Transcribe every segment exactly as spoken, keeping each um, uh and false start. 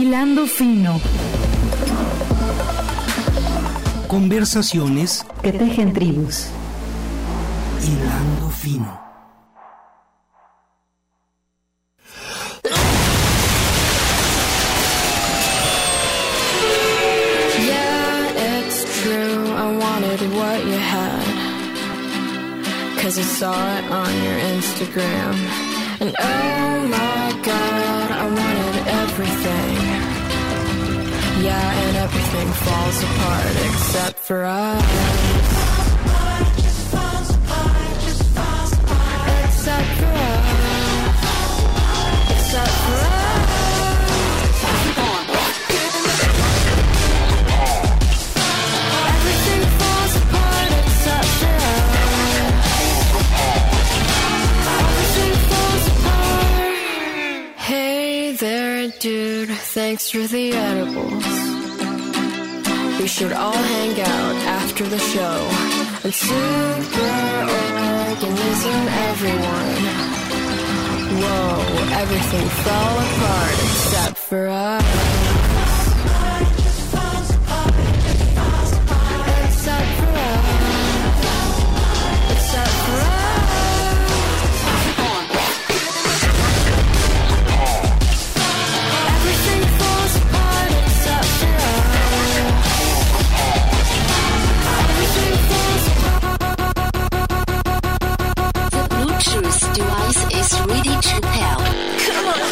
Hilando Fino. Conversaciones que tejen tribus. Hilando Fino. Yeah, it's true. I wanted what you had, 'cause I saw it on your Instagram. And oh my God, I wanted everything. Yeah, and everything falls apart except for us. Just falls apart, just falls apart. Except for us. Except for us. Everything falls apart except for us. Everything falls apart. Hey there, dude. Thanks for the edibles. We should all hang out after the show and super organism everyone. Whoa, everything fell apart except for us. Except for us. Except for us. Everything falls apart except for us. Everything falls apart. The Bluetooth device is ready to pair. Come on.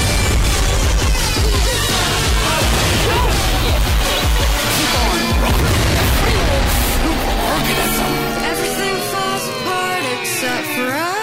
Everything falls apart except for us.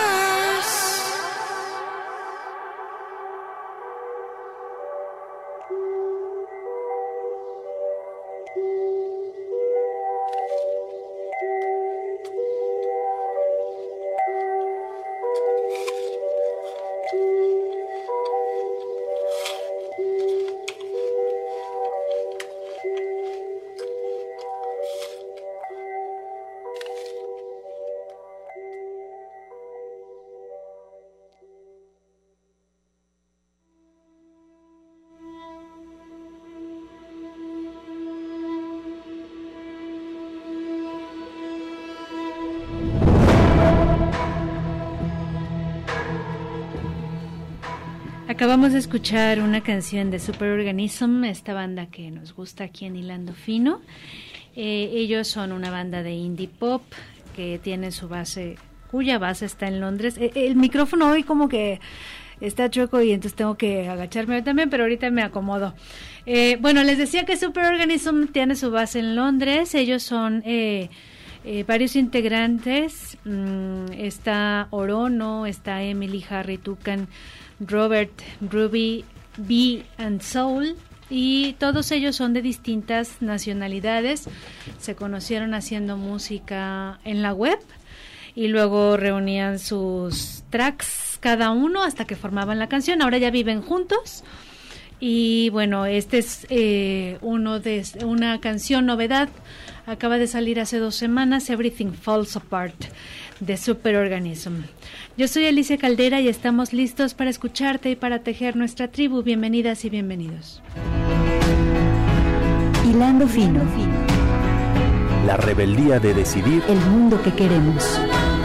Acabamos de escuchar una canción de Superorganism, esta banda que nos gusta aquí en Hilando Fino. Eh, ellos son una banda de indie pop que tiene su base, cuya base está en Londres. Eh, el micrófono hoy como que está chueco y entonces tengo que agacharme también, pero ahorita me acomodo. Eh, bueno, les decía que Superorganism tiene su base en Londres. Ellos son eh, eh, varios integrantes. Mm, está Orono, está Emily, Harry, Tucan, Robert, Ruby, B and Soul, y todos ellos son de distintas nacionalidades. Se conocieron haciendo música en la web y luego reunían sus tracks cada uno hasta que formaban la canción. Ahora ya viven juntos y bueno, este es eh, uno de una canción novedad. Acaba de salir hace dos semanas, Everything Falls Apart, de Superorganism. Yo soy Alicia Caldera y estamos listos para escucharte y para tejer nuestra tribu. Bienvenidas y bienvenidos. Hilando Fino. La rebeldía de decidir el mundo que queremos.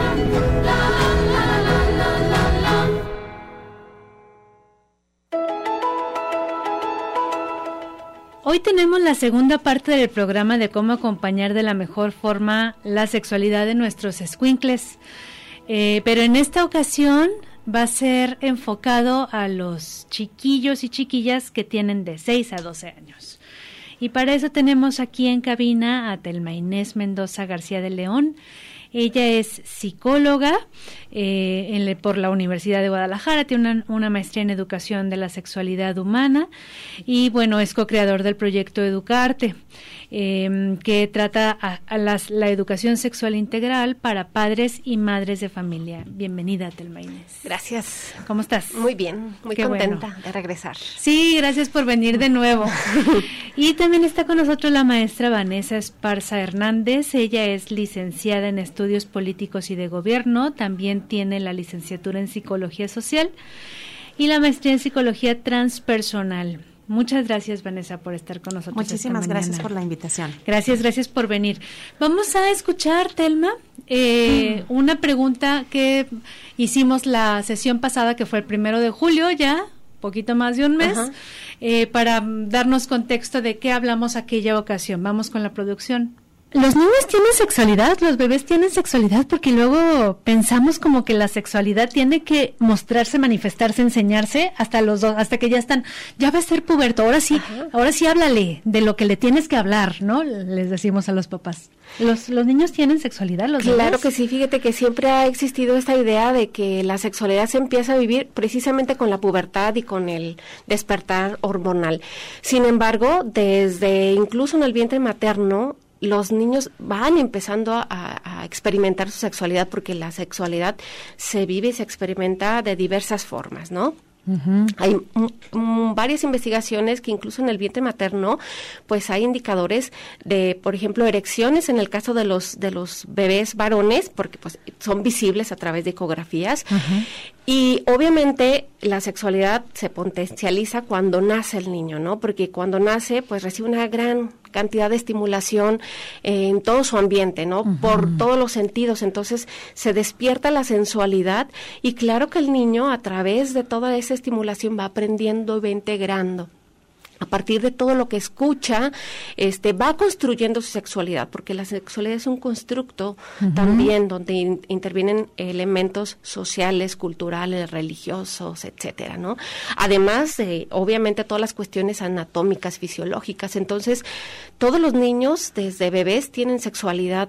Hoy tenemos la segunda parte del programa de cómo acompañar de la mejor forma la sexualidad de nuestros escuincles. Eh, pero en esta ocasión va a ser enfocado a los chiquillos y chiquillas que tienen de seis a doce años. Y para eso tenemos aquí en cabina a Telma Inés Mendoza García de León. Ella es psicóloga eh, en, por la Universidad de Guadalajara, tiene una, una maestría en educación de la sexualidad humana y bueno, es co-creador del proyecto Educarte, eh, que trata a, a las, la educación sexual integral para padres y madres de familia. Bienvenida, Telma Inés. Gracias. ¿Cómo estás? Muy bien, muy Qué contenta bueno de regresar. Sí, gracias por venir de nuevo. Y también está con nosotros la maestra Vanessa Esparza Hernández. Ella es licenciada en Estudios Políticos y de Gobierno, también tiene la licenciatura en Psicología Social y la maestría en Psicología Transpersonal. Muchas gracias, Vanessa, por estar con nosotros. Muchísimas gracias por la invitación. Gracias, gracias por venir. Vamos a escuchar, Telma, eh, mm. una pregunta que hicimos la sesión pasada, que fue el primero de julio, ya poquito más de un mes, eh, para darnos contexto de qué hablamos aquella ocasión. Vamos con la producción. ¿Los niños tienen sexualidad? ¿Los bebés tienen sexualidad? Porque luego pensamos como que la sexualidad tiene que mostrarse, manifestarse, enseñarse hasta los dos, hasta que ya están, ya va a ser puberto, ahora sí, Ajá. ahora sí háblale de lo que le tienes que hablar, ¿no? Les decimos a los papás. ¿Los, los niños tienen sexualidad? ¿Los Claro bebés? que sí, fíjate que siempre ha existido esta idea de que la sexualidad se empieza a vivir precisamente con la pubertad y con el despertar hormonal. Sin embargo, desde incluso en el vientre materno, los niños van empezando a, a experimentar su sexualidad, porque la sexualidad se vive y se experimenta de diversas formas, ¿no? Uh-huh. Hay m- m- varias investigaciones que incluso en el vientre materno, pues hay indicadores de, por ejemplo, erecciones en el caso de los de los bebés varones, porque pues son visibles a través de ecografías. Uh-huh. Y obviamente la sexualidad se potencializa cuando nace el niño, ¿no? Porque cuando nace, pues recibe una gran cantidad de estimulación eh, en todo su ambiente, ¿no? Uh-huh. Por todos los sentidos. Entonces se despierta la sensualidad y claro que el niño a través de toda esa estimulación va aprendiendo y va integrando. A partir de todo lo que escucha, este, va construyendo su sexualidad, porque la sexualidad es un constructo uh-huh. también donde in, intervienen elementos sociales, culturales, religiosos, etcétera, ¿no? Además de, obviamente, todas las cuestiones anatómicas, fisiológicas. Entonces, todos los niños, desde bebés, tienen sexualidad.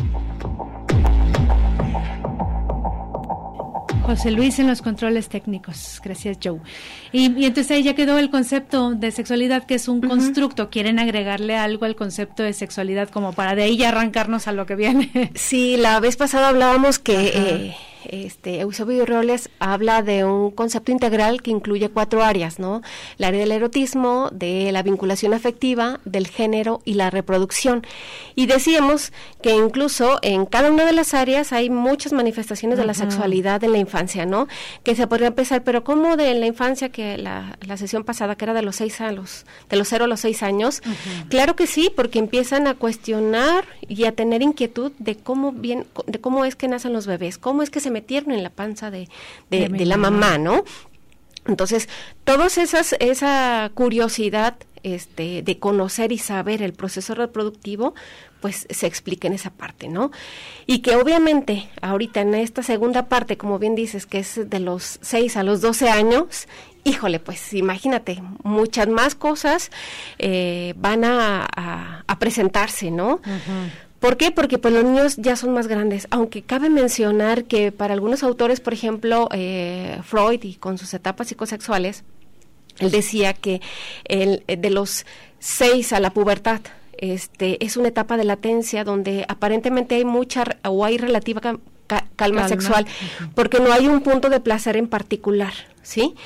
José Luis en los controles técnicos. Gracias, Joe. Y, y entonces ahí ya quedó el concepto de sexualidad, que es un uh-huh. constructo. ¿Quieren agregarle algo al concepto de sexualidad como para de ahí ya arrancarnos a lo que viene? Sí, la vez pasada hablábamos que eh, este Eusebio Robles habla de un concepto integral que incluye cuatro áreas, ¿no? El área del erotismo, de la vinculación afectiva, del género y la reproducción. Y decíamos que incluso en cada una de las áreas hay muchas manifestaciones uh-huh. de la sexualidad en la infancia, ¿no? Que se podría empezar, pero ¿cómo de la infancia, que la, la sesión pasada, que era de los seis a los, de los cero a los seis años? Uh-huh. Claro que sí, porque empiezan a cuestionar y a tener inquietud de cómo bien, de cómo es que nacen los bebés, cómo es que se metieron en la panza de, de, de la mamá, ¿no? Entonces, todas esas, esa curiosidad este, de conocer y saber el proceso reproductivo, pues se explica en esa parte, ¿no? Y que obviamente ahorita en esta segunda parte, como bien dices, que es de los seis a los doce años, híjole, pues imagínate, muchas más cosas eh, van a, a, a presentarse, ¿no? Uh-huh. ¿Por qué? Porque pues los niños ya son más grandes, aunque cabe mencionar que para algunos autores, por ejemplo, eh, Freud y con sus etapas psicosexuales, él decía que el, de los seis a la pubertad, este, es una etapa de latencia donde aparentemente hay mucha o hay relativa ca- ca- calma, calma sexual, uh-huh. porque no hay un punto de placer en particular, ¿sí?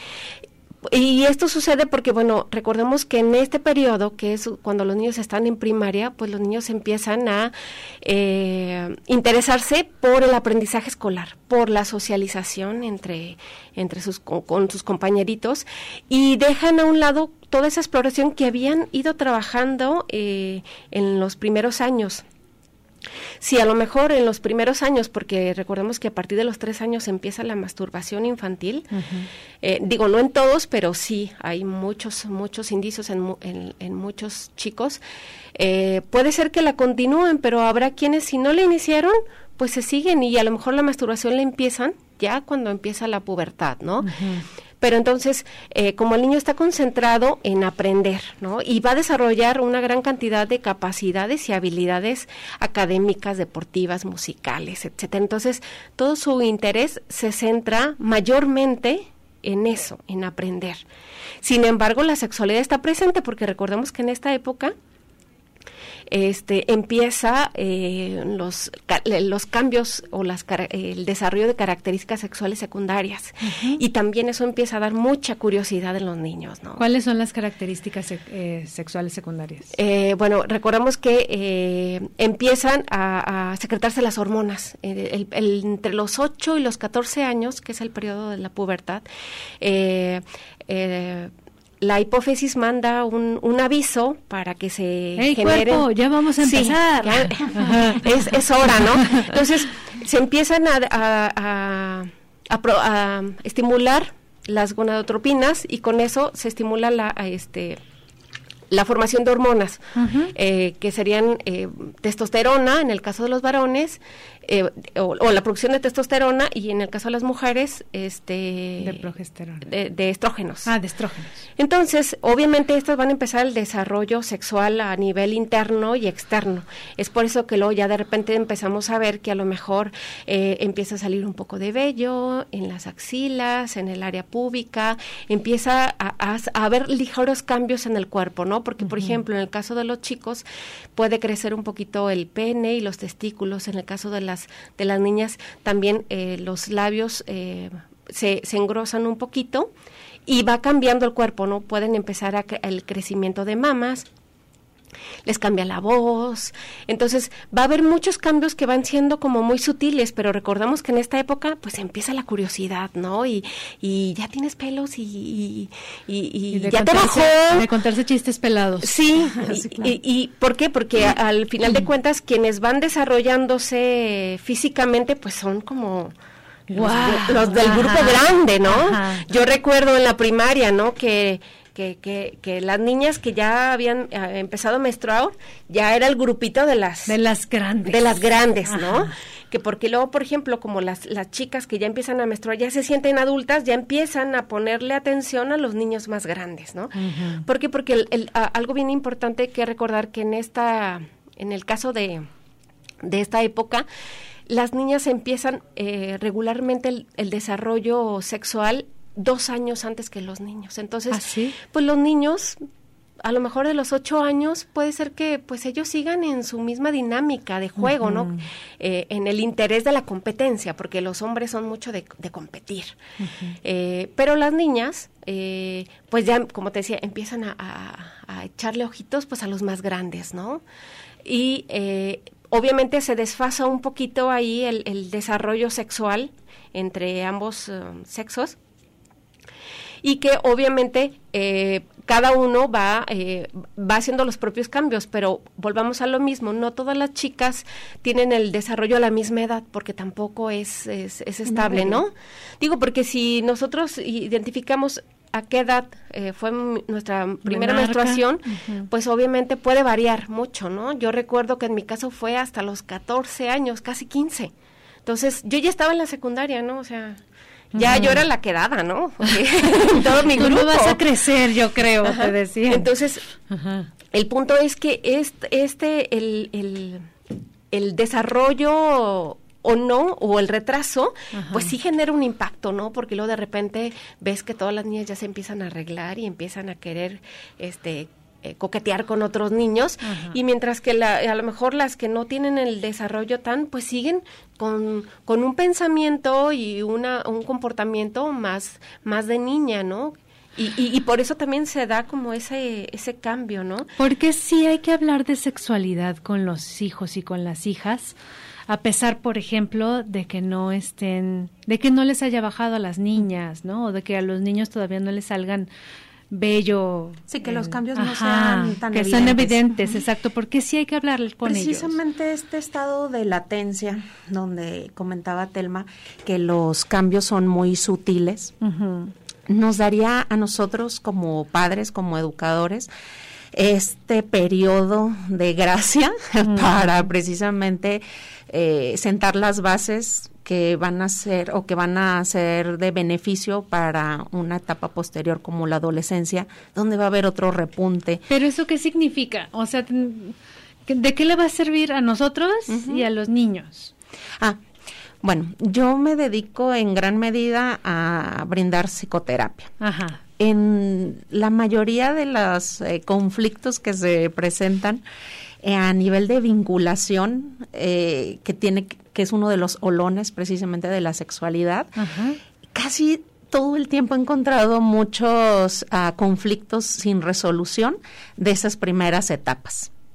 Y esto sucede porque, bueno, recordemos que en este periodo, que es cuando los niños están en primaria, pues los niños empiezan a eh, interesarse por el aprendizaje escolar, por la socialización entre, entre sus, con, con sus compañeritos, y dejan a un lado toda esa exploración que habían ido trabajando eh, en los primeros años. Sí, a lo mejor en los primeros años, porque recordemos que a partir de los tres años empieza la masturbación infantil. Uh-huh. Eh, digo, no en todos, pero sí hay muchos, muchos indicios en, en, en muchos chicos. Eh, puede ser que la continúen, pero habrá quienes, si no la iniciaron, pues se siguen y a lo mejor la masturbación la empiezan ya cuando empieza la pubertad, ¿no? Uh-huh. Pero entonces, eh, como el niño está concentrado en aprender, ¿no? Y va a desarrollar una gran cantidad de capacidades y habilidades académicas, deportivas, musicales, etcétera. Entonces, todo su interés se centra mayormente en eso, en aprender. Sin embargo, la sexualidad está presente porque recordemos que en esta época este empieza eh, los los cambios o las el desarrollo de características sexuales secundarias. Uh-huh. Y también eso empieza a dar mucha curiosidad en los niños, ¿no? ¿Cuáles son las características eh, sexuales secundarias? Eh, bueno, recordamos que eh, empiezan a, a secretarse las hormonas eh, el, el, entre los ocho y los catorce años, que es el periodo de la pubertad. Eh, eh, la hipófisis manda un, un aviso para que se ¡Ey, genere... cuerpo! Ya vamos a empezar. Sí, ya, es, es hora, ¿no? Entonces, se empiezan a, a, a, a, pro, a estimular las gonadotropinas y con eso se estimula la, a este... la formación de hormonas, uh-huh. eh, que serían eh, testosterona en el caso de los varones, eh, o, o la producción de testosterona, y en el caso de las mujeres, este... de progesterona. De, de estrógenos. Ah, de estrógenos. Entonces, obviamente, estos van a empezar el desarrollo sexual a nivel interno y externo. Es por eso que luego ya de repente empezamos a ver que a lo mejor eh, empieza a salir un poco de vello en las axilas, en el área púbica, empieza a, a, a haber ligeros cambios en el cuerpo, ¿no? Porque, por uh-huh. ejemplo, en el caso de los chicos puede crecer un poquito el pene y los testículos. En el caso de las de las niñas también eh, los labios eh, se, se engrosan un poquito y va cambiando el cuerpo, ¿no? Pueden empezar a cre- el crecimiento de mamas, les cambia la voz, entonces va a haber muchos cambios que van siendo como muy sutiles, pero recordamos que en esta época pues empieza la curiosidad, ¿no? Y, y ya tienes pelos y, y, y, y, y de ya te bajó. De contarse chistes pelados. Sí, sí, y, claro. y, y ¿por qué? Porque a, al final de cuentas quienes van desarrollándose físicamente pues son como... Wow. Los, los del grupo ajá, grande, ¿no? Ajá. Yo recuerdo en la primaria, ¿no? Que, que, que, que las niñas que ya habían uh, empezado a menstruar, ya era el grupito de las... De las grandes. De las grandes, ajá. ¿no? Que porque luego, por ejemplo, como las, las chicas que ya empiezan a menstruar, ya se sienten adultas, ya empiezan a ponerle atención a los niños más grandes, ¿no? Uh-huh. ¿Por qué? Porque el, el, a, algo bien importante que recordar que en esta, en el caso de, de esta época, las niñas empiezan eh, regularmente el, el desarrollo sexual dos años antes que los niños. Entonces, ¿ah, sí? Pues los niños, a lo mejor de los ocho años, puede ser que pues ellos sigan en su misma dinámica de juego, uh-huh. ¿no? Eh, en el interés de la competencia, porque los hombres son mucho de, de competir. Uh-huh. Eh, pero las niñas, eh, pues ya, como te decía, empiezan a, a, a echarle ojitos pues a los más grandes, ¿no? Y... Eh, obviamente se desfasa un poquito ahí el, el desarrollo sexual entre ambos um, sexos y que obviamente eh, cada uno va eh, va haciendo los propios cambios, pero volvamos a lo mismo, no todas las chicas tienen el desarrollo a la misma edad porque tampoco es, es, es estable, ¿no? Digo, porque si nosotros identificamos a qué edad eh, fue m- nuestra primera Menarca. menstruación, Uh-huh. pues obviamente puede variar mucho, ¿no? Yo recuerdo que en mi caso fue hasta los catorce años, casi quince. Entonces, yo ya estaba en la secundaria, ¿no? O sea, ya uh-huh. yo era la quedada, ¿no? En todo mi grupo. Tú no vas a crecer, yo creo, Ajá. te decía. Entonces, uh-huh. el punto es que este, este el, el, el desarrollo... o no, o el retraso, ajá. pues sí genera un impacto, ¿no? Porque luego de repente ves que todas las niñas ya se empiezan a arreglar y empiezan a querer este eh, coquetear con otros niños, ajá. y mientras que la, a lo mejor las que no tienen el desarrollo tan, pues siguen con, con un pensamiento y una un comportamiento más, más de niña, ¿no? Y, y, y por eso también se da como ese ese cambio, ¿no? Porque sí hay que hablar de sexualidad con los hijos y con las hijas, a pesar, por ejemplo, de que no estén, de que no les haya bajado a las niñas, ¿no? O de que a los niños todavía no les salgan bello. Sí, que eh, los cambios ajá, no sean tan que evidentes. sean evidentes, uh-huh. exacto, porque sí hay que hablar con ellos. Precisamente este estado de latencia, donde comentaba Telma que los cambios son muy sutiles, uh-huh. nos daría a nosotros como padres, como educadores, este periodo de gracia uh-huh. para precisamente eh, sentar las bases que van a ser o que van a ser de beneficio para una etapa posterior como la adolescencia, donde va a haber otro repunte. ¿Pero eso qué significa? O sea, ¿de qué le va a servir a nosotros uh-huh. y a los niños? Ah, bueno, yo me dedico en gran medida a brindar psicoterapia. Ajá. En la mayoría de los eh, conflictos que se presentan eh, a nivel de vinculación, eh, que tiene que es uno de los olones precisamente de la sexualidad, ajá. casi todo el tiempo he encontrado muchos uh, conflictos sin resolución de esas primeras etapas.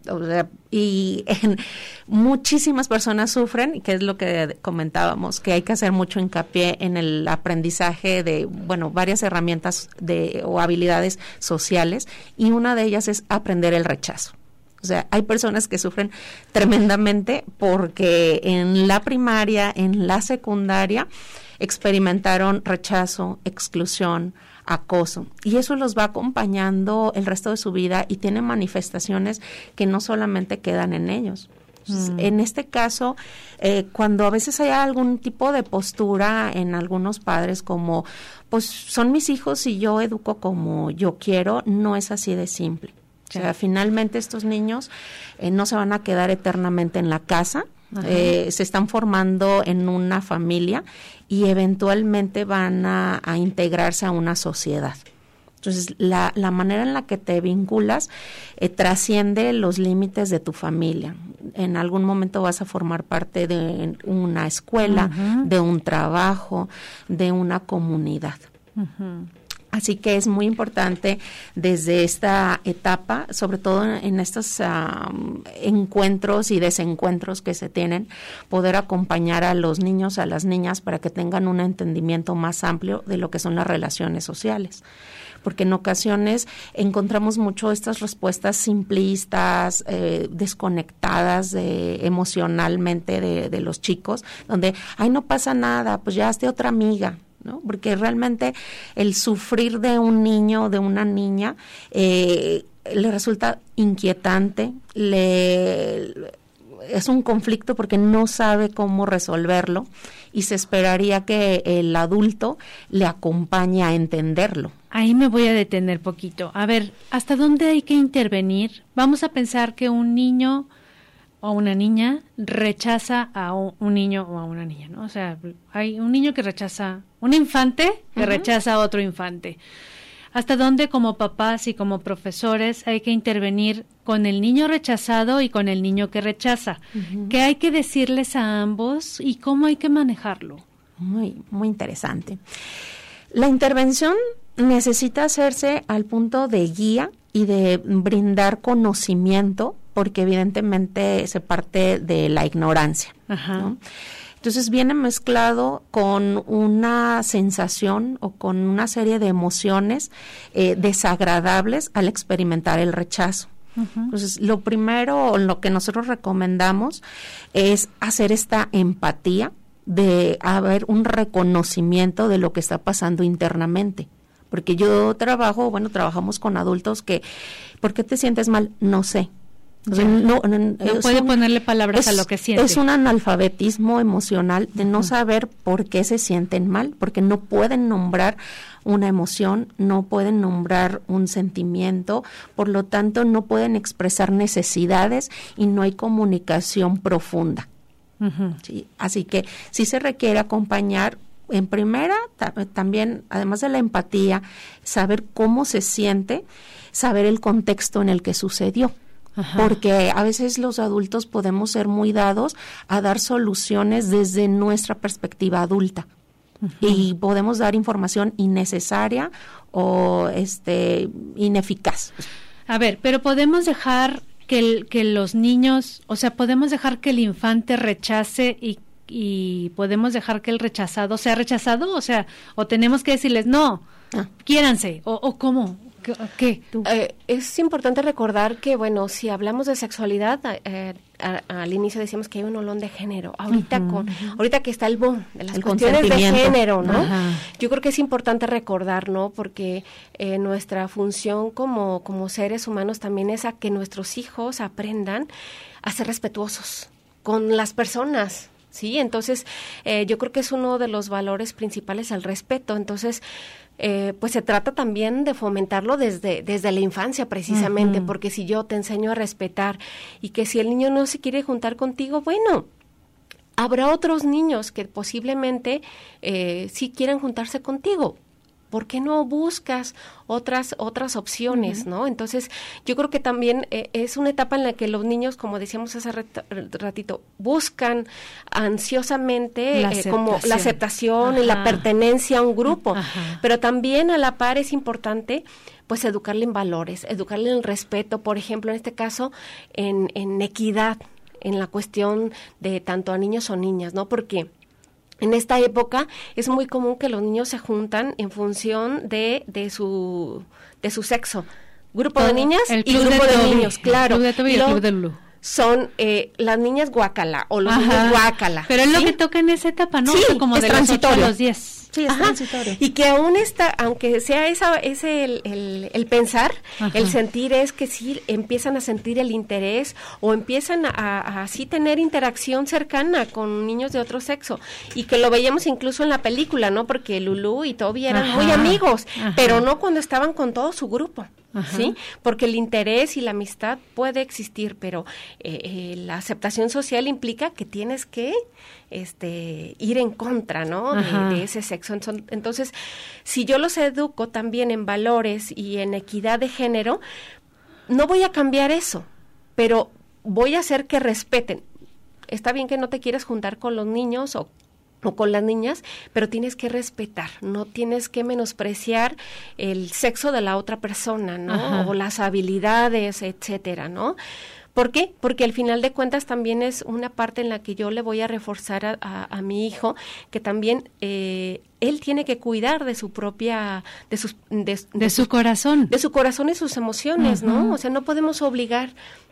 O sea, y en, muchísimas personas sufren, que es lo que comentábamos, que hay que hacer mucho hincapié en el aprendizaje de, bueno, varias herramientas de o habilidades sociales, y una de ellas es aprender el rechazo. O sea, hay personas que sufren tremendamente porque en la primaria, en la secundaria, experimentaron rechazo, exclusión, acoso, y eso los va acompañando el resto de su vida y tiene manifestaciones que no solamente quedan en ellos. Entonces, mm. En este caso, eh, cuando a veces hay algún tipo de postura en algunos padres como, pues son mis hijos y yo educo como yo quiero, no es así de simple. Sí. O sea, finalmente estos niños eh, no se van a quedar eternamente en la casa. Eh, se están formando en una familia y eventualmente van a, a integrarse a una sociedad. Entonces, la, la manera en la que te vinculas eh, trasciende los límites de tu familia. En algún momento vas a formar parte de una escuela, uh-huh. de un trabajo, de una comunidad. Uh-huh. Así que es muy importante desde esta etapa, sobre todo en, en estos uh, encuentros y desencuentros que se tienen, poder acompañar a los niños, a las niñas, para que tengan un entendimiento más amplio de lo que son las relaciones sociales. Porque en ocasiones encontramos mucho estas respuestas simplistas, eh, desconectadas de, emocionalmente de, de los chicos, donde, ay, no pasa nada, pues ya hazte otra amiga, ¿no? Porque realmente el sufrir de un niño o de una niña eh, le resulta inquietante, le es un conflicto porque no sabe cómo resolverlo y se esperaría que el adulto le acompañe a entenderlo. Ahí me voy a detener poquito. A ver, ¿hasta dónde hay que intervenir? Vamos a pensar que un niño o una niña rechaza a un niño o a una niña, ¿no? O sea, hay un niño que rechaza, un infante que uh-huh. rechaza a otro infante. ¿Hasta dónde como papás y como profesores hay que intervenir con el niño rechazado y con el niño que rechaza? Uh-huh. ¿Qué hay que decirles a ambos y cómo hay que manejarlo? Muy, muy interesante. La intervención necesita hacerse al punto de guía y de brindar conocimiento, porque evidentemente se parte de la ignorancia, ¿no? Entonces viene mezclado con una sensación o con una serie de emociones eh, desagradables al experimentar el rechazo. Uh-huh. Entonces, lo primero, o lo que nosotros recomendamos es hacer esta empatía, de haber un reconocimiento de lo que está pasando internamente. Porque yo trabajo, bueno, trabajamos con adultos que, ¿por qué te sientes mal? No sé. O sea, no, no, no puede un, ponerle palabras es, a lo que siente. Es un analfabetismo emocional de uh-huh. no saber por qué se sienten mal, porque no pueden nombrar una emoción, no pueden nombrar un sentimiento, por lo tanto no pueden expresar necesidades y no hay comunicación profunda. Uh-huh. ¿Sí? Así que sí se requiere acompañar. En primera, ta- también, además de la empatía, saber cómo se siente, saber el contexto en el que sucedió. Ajá. Porque a veces los adultos podemos ser muy dados a dar soluciones desde nuestra perspectiva adulta. Uh-huh. Y podemos dar información innecesaria o este ineficaz. A ver, pero podemos dejar que, el, que los niños, o sea, podemos dejar que el infante rechace y y podemos dejar que el rechazado sea rechazado, o sea, o tenemos que decirles no, ah. quiéranse, o, o cómo, ¿qué? ¿Qué? Eh, es importante recordar que, bueno, si hablamos de sexualidad, eh, a, a, al inicio decíamos que hay un olón de género, ahorita uh-huh, con, uh-huh. ahorita que está el boom de las el cuestiones de género, ¿no? Uh-huh. Yo creo que es importante recordar, ¿no? Porque eh, nuestra función como, como seres humanos también es a que nuestros hijos aprendan a ser respetuosos con las personas. Sí, entonces eh, yo creo que es uno de los valores principales el respeto. Entonces, eh, pues se trata también de fomentarlo desde desde la infancia precisamente, uh-huh. porque si yo te enseño a respetar y que si el niño no se quiere juntar contigo, bueno, habrá otros niños que posiblemente eh, sí quieran juntarse contigo. ¿por qué no buscas otras otras opciones, uh-huh. ¿no? Entonces, yo creo que también eh, es una etapa en la que los niños, como decíamos hace ratito, buscan ansiosamente la eh, como la aceptación Ajá. y la pertenencia a un grupo, Ajá. pero también a la par es importante pues educarle en valores, educarle en respeto, por ejemplo, en este caso, en, en equidad, en la cuestión de tanto a niños o niñas, ¿no? Porque en esta época es muy común que los niños se juntan en función de, de su de su sexo. Grupo de niñas y grupo de, de niños, claro. El club de Toby y el club de Lulu. Son eh, las niñas guácala o los Ajá. niños guácala. Pero es ¿sí? lo que toca en esa etapa, ¿no? Sí, o sea, como es de los ocho a los diez. Sí, es transitorio. Y que aún está, aunque sea esa, ese el, el, el pensar, Ajá. el sentir es que sí empiezan a sentir el interés o empiezan a, a así tener interacción cercana con niños de otro sexo. Y que lo veíamos incluso en la película, ¿no? Porque Lulu y Toby eran Ajá. muy amigos, Ajá. pero no cuando estaban con todo su grupo. Ajá. ¿Sí? Porque el interés y la amistad puede existir, pero eh, eh, la aceptación social implica que tienes que este ir en contra, ¿no? De, de ese sexo. Entonces, si yo los educo también en valores y en equidad de género, no voy a cambiar eso, pero voy a hacer que respeten. Está bien que no te quieras juntar con los niños o o con las niñas, pero tienes que respetar, no tienes que menospreciar el sexo de la otra persona, ¿no? Ajá. O las habilidades, etcétera, ¿no? ¿Por qué? Porque al final de cuentas también es una parte en la que yo le voy a reforzar a, a, a mi hijo, que también eh, él tiene que cuidar de su propia, de sus, de, de, de su corazón, de su corazón y sus emociones, Ajá. ¿no? O sea, no podemos obligar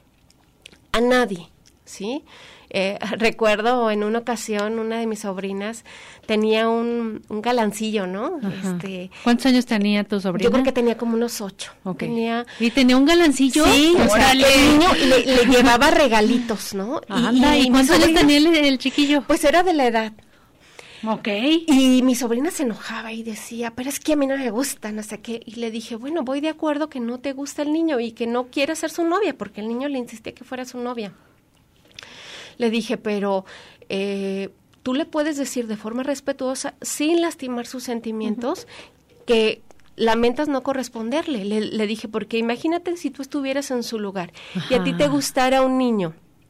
a nadie, ¿sí? Eh, recuerdo en una ocasión una de mis sobrinas tenía un, un galancillo, ¿no? Este, ¿Cuántos años tenía tu sobrina? Yo creo que tenía como unos ocho. Okay. Tenía, ¿Y tenía un galancillo? Sí, o sea, el niño le, le llevaba regalitos, ¿no? Anda, ¿y, y, y cuántos años tenía el, el chiquillo? Pues era de la edad. Ok. Y mi sobrina se enojaba y decía, pero es que a mí no me gusta, no sé qué. Y le dije, bueno, voy de acuerdo que no te gusta el niño y que no quiere ser su novia, porque el niño le insistía que fuera su novia. Le dije, pero eh, tú le puedes decir de forma respetuosa, sin lastimar sus sentimientos, uh-huh. que lamentas no corresponderle. Le, le dije, porque imagínate si tú estuvieras en su lugar Ajá. y a ti te gustara un niño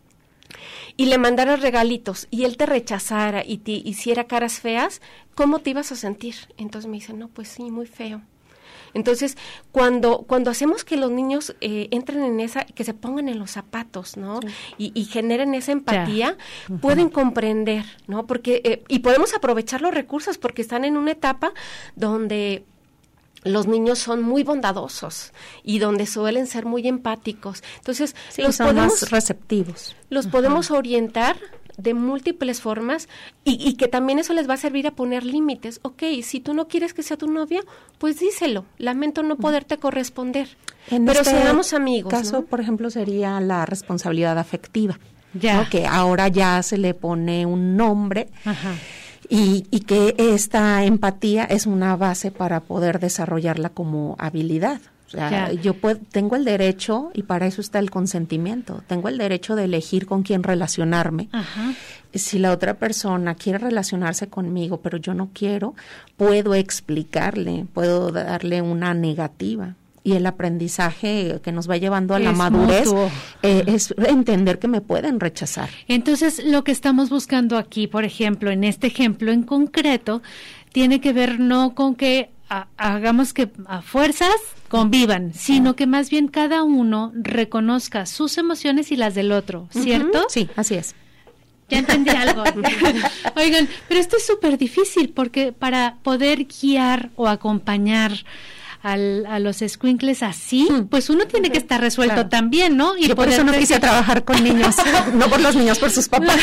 y le mandaras regalitos y él te rechazara y te hiciera caras feas, ¿cómo te ibas a sentir? Entonces me dice, no, pues sí, muy feo. Entonces, cuando cuando hacemos que los niños eh, entren en esa, que se pongan en los zapatos, ¿no? Sí. Y, y generen esa empatía, uh-huh. pueden comprender, ¿no? Porque eh, y podemos aprovechar los recursos porque están en una etapa donde los niños son muy bondadosos y donde suelen ser muy empáticos. Entonces, sí, los son podemos más receptivos. Los uh-huh. podemos orientar de múltiples formas y, y que también eso les va a servir a poner límites. Ok, si tú no quieres que sea tu novia, pues díselo. Lamento no poderte corresponder. En pero este seamos amigos. caso, ¿no? por ejemplo, sería la responsabilidad afectiva. Ya. ¿no? Que ahora ya se le pone un nombre. Ajá. Y, y que esta empatía es una base para poder desarrollarla como habilidad. O sea, ya. yo puedo, tengo el derecho, y para eso está el consentimiento, tengo el derecho de elegir con quién relacionarme. Ajá. Si la otra persona quiere relacionarse conmigo, pero yo no quiero, puedo explicarle, puedo darle una negativa. Y el aprendizaje que nos va llevando a la es madurez eh, es entender que me pueden rechazar. Entonces, lo que estamos buscando aquí, por ejemplo, en este ejemplo en concreto, tiene que ver no con que a, hagamos que a fuerzas convivan, sino que más bien cada uno reconozca sus emociones y las del otro, ¿cierto? Uh-huh. Sí, así es. Ya entendí algo. Oigan, pero esto es súper difícil porque para poder guiar o acompañar Al, a los escuincles así, pues uno tiene que estar resuelto claro. también, ¿no? Y yo por eso no quise trabajar con niños, no por los niños, por sus papás.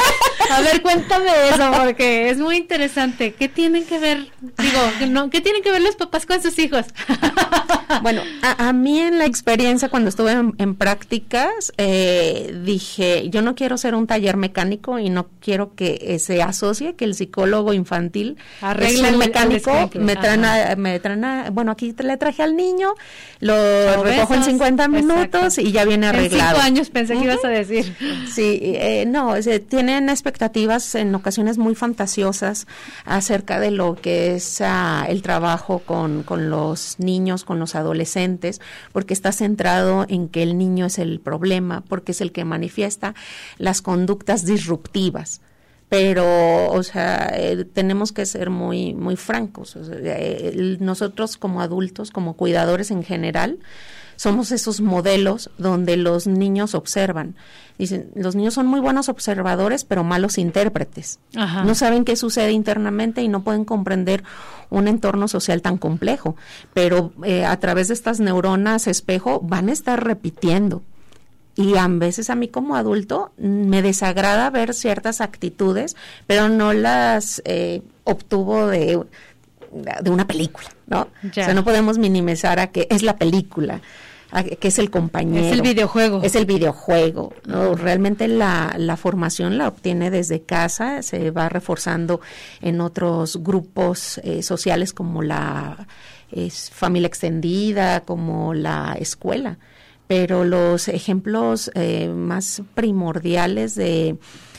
A ver, cuéntame eso, porque es muy interesante. ¿Qué tienen que ver, digo, no, qué tienen que ver los papás con sus hijos? Bueno, a, a mí en la experiencia cuando estuve en, en prácticas, eh, dije, yo no quiero ser un taller mecánico y no quiero que eh, se asocie que el psicólogo infantil arregla es un el mecánico, el me traen, a, me traen a, bueno, aquí aquí te le traje al niño, lo Por recojo besos. en cincuenta minutos Exacto. y ya viene arreglado. En cinco años pensé Uh-huh. que ibas a decir. Sí, eh, no, es, eh, tienen expectativas en ocasiones muy fantasiosas acerca de lo que es uh, el trabajo con, con los niños, con los adolescentes, porque está centrado en que el niño es el problema, porque es el que manifiesta las conductas disruptivas. Pero, o sea, eh, tenemos que ser muy, muy francos. O sea, eh, el, nosotros como adultos, como cuidadores en general, somos esos modelos donde los niños observan. Dicen, los niños son muy buenos observadores, pero malos intérpretes. Ajá. No saben qué sucede internamente y no pueden comprender un entorno social tan complejo. Pero eh, a través de estas neuronas espejo van a estar repitiendo. Y a veces a mí como adulto me desagrada ver ciertas actitudes, pero no las eh, obtuvo de, de una película, ¿no? Ya. O sea, no podemos minimizar a que es la película, a que es el compañero. Es el videojuego. Es el videojuego, ¿no? Realmente la, la formación la obtiene desde casa, se va reforzando en otros grupos eh, sociales como la es, familia extendida, como la escuela. Pero los ejemplos eh, más primordiales de,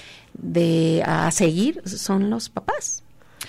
de a seguir son los papás.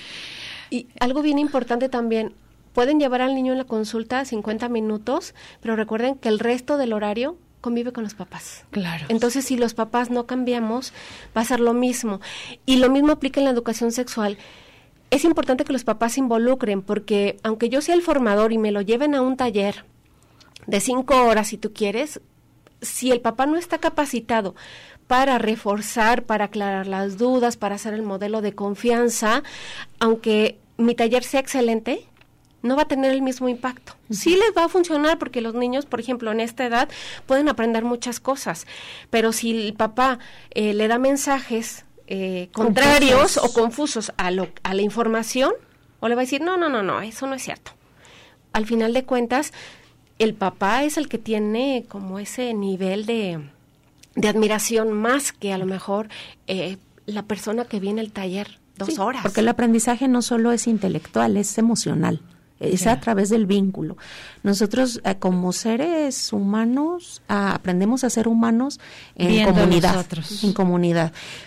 Y algo bien importante también, pueden llevar al niño en la consulta cincuenta minutos, pero recuerden que el resto del horario convive con los papás. Claro. Entonces, si los papás no cambiamos, va a ser lo mismo. Y lo mismo aplica en la educación sexual. Es importante que los papás se involucren, porque aunque yo sea el formador y me lo lleven a un taller de cinco horas, si tú quieres, si el papá no está capacitado para reforzar, para aclarar las dudas, para hacer el modelo de confianza, aunque mi taller sea excelente, no va a tener el mismo impacto. Uh-huh. Sí les va a funcionar porque los niños, por ejemplo, en esta edad pueden aprender muchas cosas, pero si el papá eh, le da mensajes eh, contrarios confusos. o confusos a, lo, a la información, o le va a decir, no, no, no, no, eso no es cierto. Al final de cuentas, el papá es el que tiene como ese nivel de, de admiración más que a lo mejor eh, la persona que viene al taller dos sí, horas. Porque el aprendizaje no solo es intelectual, es emocional. Es yeah. a través del vínculo. Nosotros eh, como seres humanos ah, aprendemos a ser humanos en Viendo comunidad. Nosotros. En comunidad.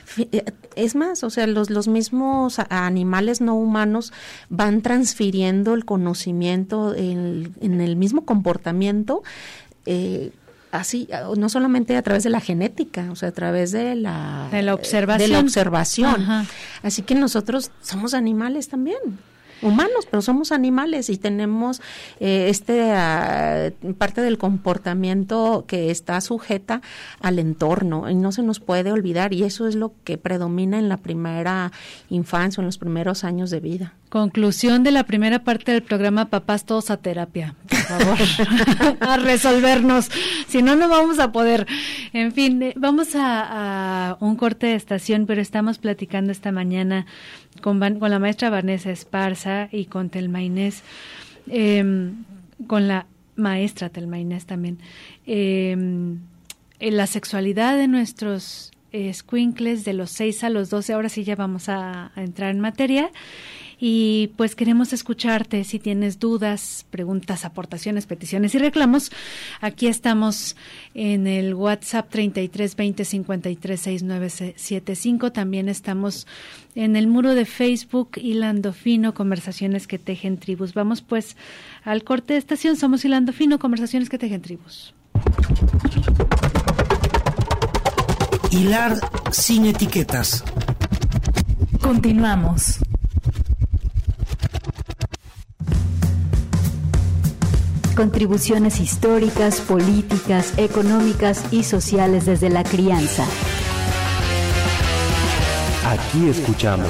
Es más, o sea, los, los mismos animales no humanos van transfiriendo el conocimiento en, en el mismo comportamiento, eh, así, no solamente a través de la genética, o sea, a través de la, de la observación. De la observación. Ajá. Así que nosotros somos animales también. Humanos, pero somos animales y tenemos eh, este uh, parte del comportamiento que está sujeta al entorno y no se nos puede olvidar, y eso es lo que predomina en la primera infancia, en los primeros años de vida. Conclusión de la primera parte del programa: papás todos a terapia, por favor, a resolvernos, si no, no vamos a poder. En fin, eh, vamos a, a un corte de estación, pero estamos platicando esta mañana con, con la maestra Vanessa Esparza y con Telma Inés, eh, con la maestra Telma Inés también, eh, en la sexualidad de nuestros escuincles de los seis a los doce. Ahora sí ya vamos a, a entrar en materia. Y pues queremos escucharte. Si tienes dudas, preguntas, aportaciones, peticiones y reclamos, aquí estamos en el WhatsApp treinta y tres veinte cincuenta y tres sesenta y nueve setenta y cinco. También estamos en el muro de Facebook Hilando Fino, Conversaciones que Tejen Tribus. Vamos pues al corte de estación. Somos Hilando Fino, Conversaciones que Tejen Tribus. Hilar sin etiquetas. Continuamos. Contribuciones históricas, políticas, económicas y sociales desde la crianza. Aquí escuchamos.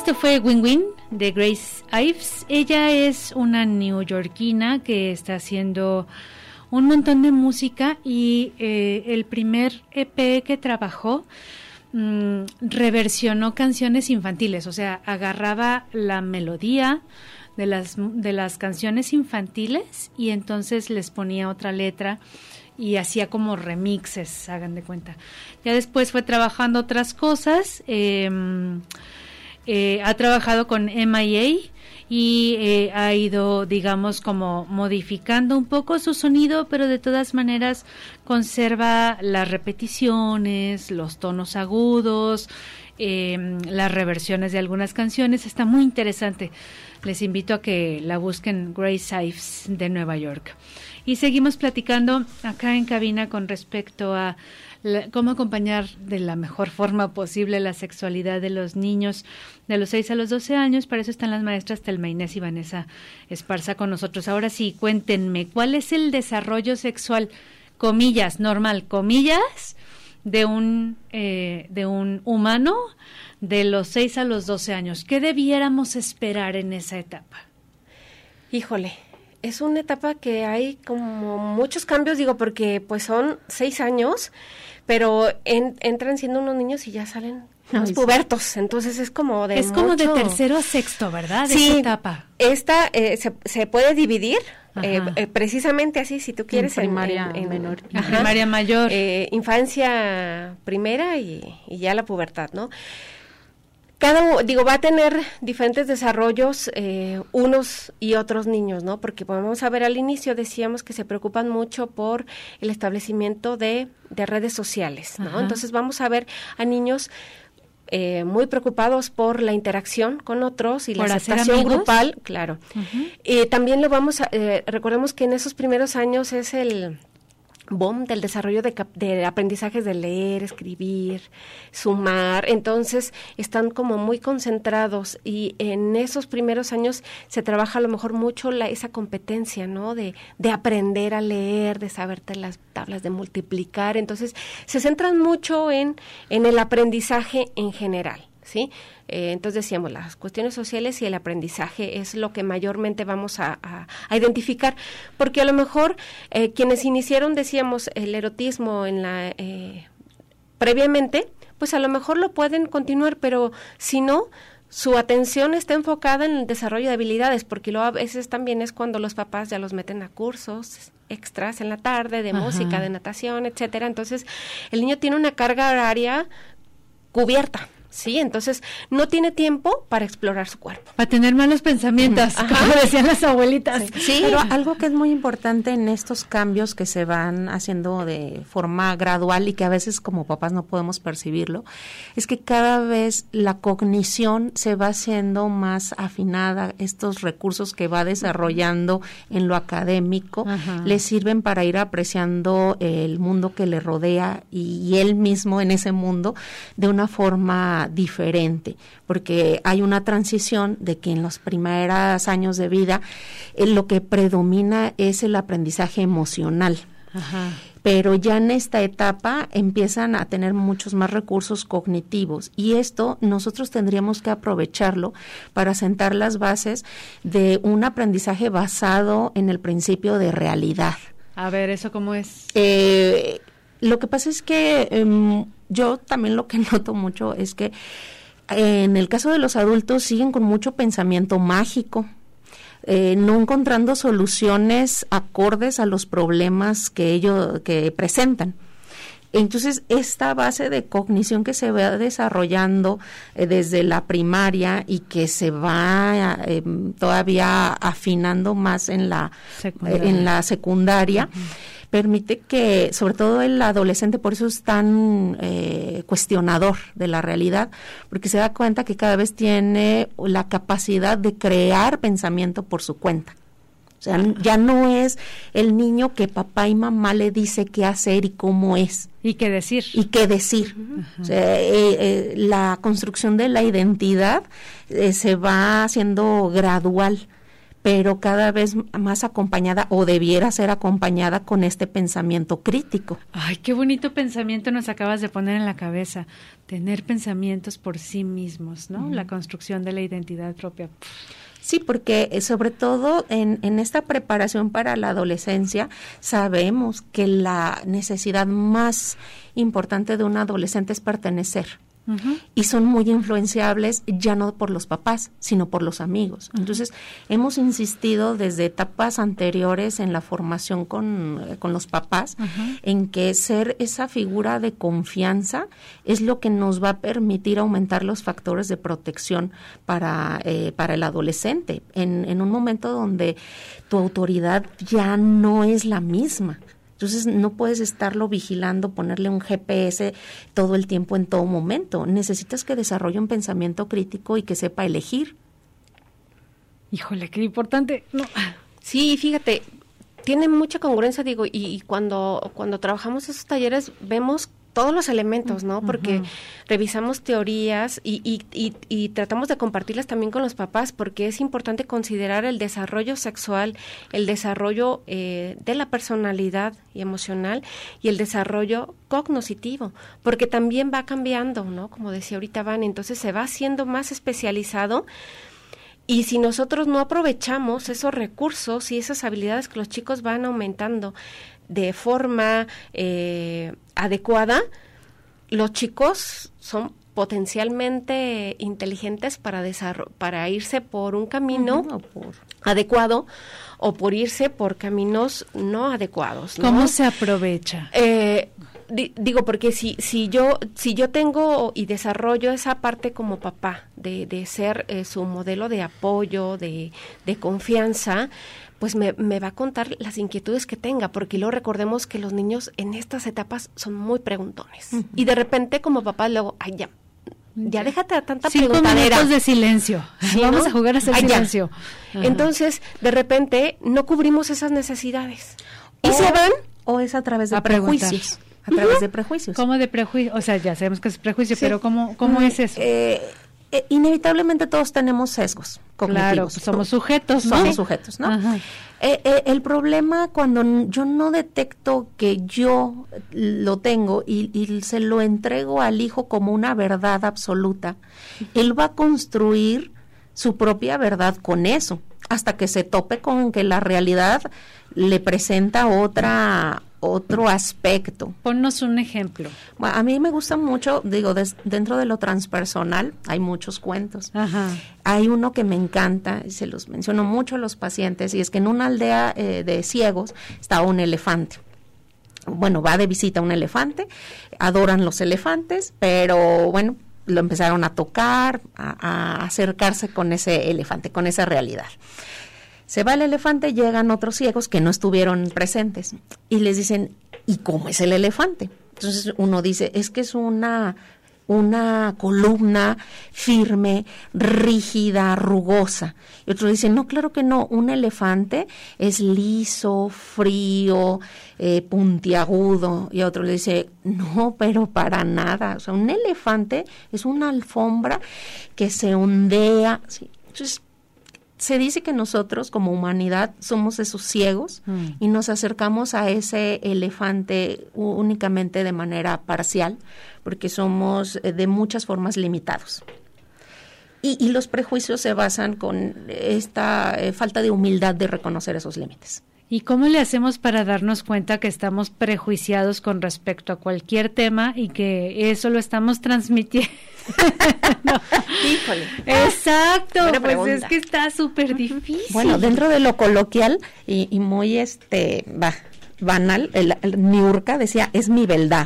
Esto fue Win Win de Grace Ives. Ella es una neoyorquina que está haciendo un montón de música y eh, el primer E P que trabajó mmm, reversionó canciones infantiles, o sea, agarraba la melodía de las de las canciones infantiles y entonces les ponía otra letra y hacía como remixes, hagan de cuenta. Ya después fue trabajando otras cosas, eh, eh, ha trabajado con M I A y eh, ha ido, digamos, como modificando un poco su sonido, pero de todas maneras conserva las repeticiones, los tonos agudos, eh, las reversiones de algunas canciones. Está muy interesante. Les invito a que la busquen, Grace Ives de Nueva York. Y seguimos platicando acá en cabina con respecto a la, cómo acompañar de la mejor forma posible la sexualidad de los niños de los seis a los doce años. Para eso están las maestras Telma Inés y Vanessa Esparza con nosotros. Ahora sí, cuéntenme, ¿cuál es el desarrollo sexual, comillas, normal, comillas, de un, eh, de un humano de los seis a los doce años? ¿Qué debiéramos esperar en esa etapa? Híjole, es una etapa que hay como muchos cambios, digo, porque pues son seis años, pero en, entran siendo unos niños y ya salen los Ay, pubertos, sí. Entonces es como de Es mucho... como de tercero a sexto, ¿verdad? De sí, esa etapa. Esta eh, se, se puede dividir, eh, eh, precisamente así, si tú quieres, en primaria en, en, menor. En ajá, primaria mayor. Eh, infancia primera y, y ya la pubertad, ¿no? Cada, digo, va a tener diferentes desarrollos eh, unos y otros niños, ¿no? Porque vamos a ver al inicio, decíamos que se preocupan mucho por el establecimiento de, de redes sociales, ¿no? Ajá. Entonces vamos a ver a niños eh, muy preocupados por la interacción con otros y la aceptación grupal, claro. Uh-huh. Eh, también lo vamos a, eh, recordemos que en esos primeros años es el boom del desarrollo de, de aprendizajes de leer, escribir, sumar, entonces están como muy concentrados y en esos primeros años se trabaja a lo mejor mucho la, esa competencia, ¿no? De, de aprender a leer, de saberte las tablas de multiplicar, entonces se centran mucho en, en el aprendizaje en general, ¿sí? Eh, entonces decíamos, las cuestiones sociales y el aprendizaje es lo que mayormente vamos a, a, a identificar, porque a lo mejor eh, quienes iniciaron, decíamos, el erotismo en la eh, previamente, pues a lo mejor lo pueden continuar, pero si no, su atención está enfocada en el desarrollo de habilidades, porque luego a veces también es cuando los papás ya los meten a cursos extras en la tarde, de Ajá. música, de natación, etcétera. Entonces, el niño tiene una carga horaria cubierta. Sí, entonces no tiene tiempo para explorar su cuerpo. Para tener malos pensamientos, Ajá. como decían las abuelitas. Sí, sí, pero algo que es muy importante en estos cambios que se van haciendo de forma gradual y que a veces como papás no podemos percibirlo, es que cada vez la cognición se va haciendo más afinada. Estos recursos que va desarrollando en lo académico Ajá. le sirven para ir apreciando el mundo que le rodea y, y él mismo en ese mundo de una forma diferente, porque hay una transición de que en los primeros años de vida eh, lo que predomina es el aprendizaje emocional. Ajá. Pero ya en esta etapa empiezan a tener muchos más recursos cognitivos y esto nosotros tendríamos que aprovecharlo para sentar las bases de un aprendizaje basado en el principio de realidad. A ver, ¿eso cómo es? Eh, lo que pasa es que eh, yo también lo que noto mucho es que eh, en el caso de los adultos siguen con mucho pensamiento mágico, eh, no encontrando soluciones acordes a los problemas que ellos que presentan. Entonces, esta base de cognición que se va desarrollando eh, desde la primaria y que se va eh, todavía afinando más en la secundaria, eh, en la secundaria uh-huh. permite que, sobre todo el adolescente, por eso es tan eh, cuestionador de la realidad, porque se da cuenta que cada vez tiene la capacidad de crear pensamiento por su cuenta. O sea, ya no es el niño que papá y mamá le dice qué hacer y cómo es. Y qué decir. Y qué decir. Uh-huh. O sea, eh, eh, la construcción de la identidad eh, se va haciendo gradual, pero cada vez más acompañada, o debiera ser acompañada con este pensamiento crítico. Ay, qué bonito pensamiento nos acabas de poner en la cabeza, tener pensamientos por sí mismos, ¿no? Uh-huh. La construcción de la identidad propia. Sí, porque sobre todo en, en esta preparación para la adolescencia sabemos que la necesidad más importante de un adolescente es pertenecer. Uh-huh. Y son muy influenciables ya no por los papás, sino por los amigos. Uh-huh. Entonces, hemos insistido desde etapas anteriores en la formación con, con los papás, uh-huh, en que ser esa figura de confianza es lo que nos va a permitir aumentar los factores de protección para, eh, para el adolescente, en, en un momento donde tu autoridad ya no es la misma. Entonces no puedes estarlo vigilando, ponerle un G P S todo el tiempo, en todo momento. Necesitas que desarrolle un pensamiento crítico y que sepa elegir. Híjole, qué importante. No. Sí, fíjate, tiene mucha congruencia, digo, y, y cuando, cuando trabajamos esos talleres vemos todos los elementos, ¿no? Porque uh-huh, revisamos teorías y, y, y, y tratamos de compartirlas también con los papás, porque es importante considerar el desarrollo sexual, el desarrollo eh, de la personalidad y emocional y el desarrollo cognoscitivo, porque también va cambiando, ¿no? Como decía ahorita Van, entonces se va haciendo más especializado. Y si nosotros no aprovechamos esos recursos y esas habilidades que los chicos van aumentando de forma eh, adecuada, los chicos son potencialmente inteligentes para desarro- para irse por un camino uh-huh, por adecuado o por irse por caminos no adecuados, ¿no? ¿Cómo se aprovecha? Eh, di- digo, porque si si yo si yo tengo y desarrollo esa parte como papá de, de ser eh, su modelo de apoyo, de, de confianza, pues me, me va a contar las inquietudes que tenga, porque luego recordemos que los niños en estas etapas son muy preguntones. Uh-huh. Y de repente como papá luego, ay, ya, ya déjate de tanta Cinco preguntadera. Cinco minutos de silencio. ¿Sí, Vamos no? a jugar a hacer ay, silencio. Entonces, de repente, no cubrimos esas necesidades. O, y se van... O es a través de a prejuicios. A través uh-huh, de prejuicios. ¿Cómo de prejuicio? O sea, ya sabemos que es prejuicio, sí, pero ¿cómo, cómo uh-huh, es eso? Eh, eh, inevitablemente todos tenemos sesgos cognitivos. Claro, pues somos sujetos, ¿no? Somos sujetos, ¿no? Ajá. Eh, eh, el problema cuando yo no detecto que yo lo tengo y, y se lo entrego al hijo como una verdad absoluta, él va a construir su propia verdad con eso, hasta que se tope con que la realidad le presenta otra otro aspecto. Ponnos un ejemplo. Bueno, a mí me gusta mucho, digo, des, dentro de lo transpersonal hay muchos cuentos. Ajá. Hay uno que me encanta, y se los menciono mucho a los pacientes, y es que en una aldea eh, de ciegos estaba un elefante. Bueno, va de visita un elefante, adoran los elefantes, pero bueno, lo empezaron a tocar, a, a acercarse con ese elefante, con esa realidad. Se va el elefante, llegan otros ciegos que no estuvieron presentes y les dicen, ¿y cómo es el elefante? Entonces uno dice, es que es una, una columna firme, rígida, rugosa. Y otro dice, no, claro que no, un elefante es liso, frío, eh, puntiagudo. Y otro le dice, no, pero para nada. O sea, un elefante es una alfombra que se ondea. ¿Sí? Entonces, se dice que nosotros como humanidad somos esos ciegos mm. y nos acercamos a ese elefante únicamente de manera parcial, porque somos de muchas formas limitados. Y, y los prejuicios se basan con esta eh, falta de humildad de reconocer esos límites. ¿Y cómo le hacemos para darnos cuenta que estamos prejuiciados con respecto a cualquier tema y que eso lo estamos transmitiendo? No. Híjole. Exacto, Buena pues pregunta. es que está súper difícil. Bueno, dentro de lo coloquial y, y muy este va, banal, el, el Niurka decía, es mi verdad.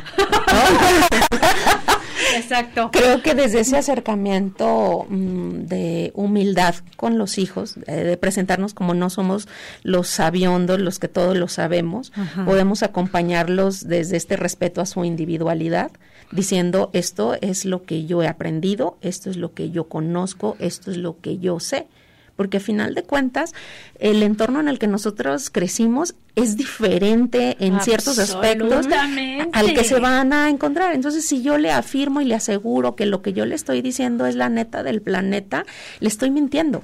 Exacto. Creo que desde ese acercamiento mmm, de humildad con los hijos, eh, de presentarnos como no somos los sabiondos, los que todos lo sabemos, ajá, podemos acompañarlos desde este respeto a su individualidad, diciendo esto es lo que yo he aprendido, esto es lo que yo conozco, esto es lo que yo sé. Porque a final de cuentas, el entorno en el que nosotros crecimos es diferente en ciertos aspectos al que se van a encontrar. Entonces, si yo le afirmo y le aseguro que lo que yo le estoy diciendo es la neta del planeta, le estoy mintiendo.